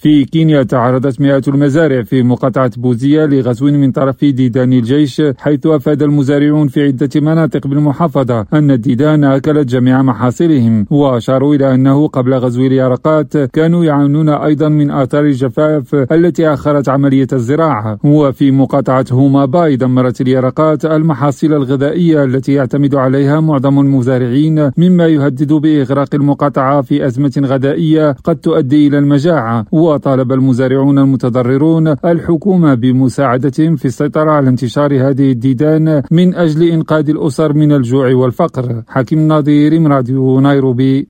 في كينيا تعرضت مئات المزارع في مقاطعة بوزية لغزو من طرف ديدان الجيش، حيث أفاد المزارعون في عدة مناطق بالمحافظة أن الديدان أكلت جميع محاصيلهم، وأشاروا إلى أنه قبل غزو اليرقات كانوا يعانون أيضا من آثار الجفاف التي أخرت عملية الزراعة. وفي مقاطعة هوما باي دمرت اليرقات المحاصيل الغذائية التي يعتمد عليها معظم المزارعين، مما يهدد بإغراق المقاطعة في أزمة غذائية قد تؤدي إلى المجاعة. وطالب المزارعون المتضررون الحكومة بمساعدتهم في السيطرة على انتشار هذه الديدان من أجل إنقاذ الأسر من الجوع والفقر. حكيم ناظر، راديو نيروبي.